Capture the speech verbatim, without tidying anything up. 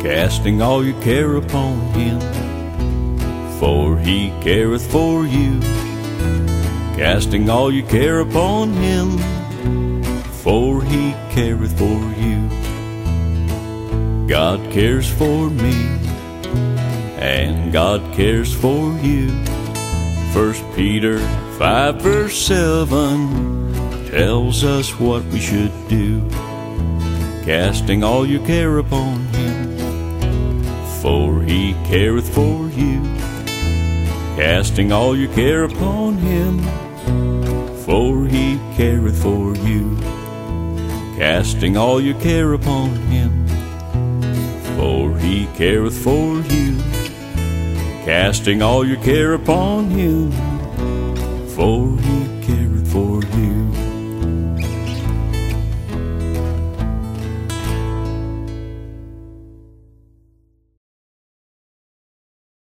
casting all your care upon him, for he careth for you. Casting all your care upon him, for he careth for you. God cares for me, and God cares for you. First Peter five verse seven tells us what we should do. Casting all your care upon him, for he careth for you. Casting all your care upon him, for he careth for you. Casting all your care upon him, for he careth for you. Casting all your care upon him, for he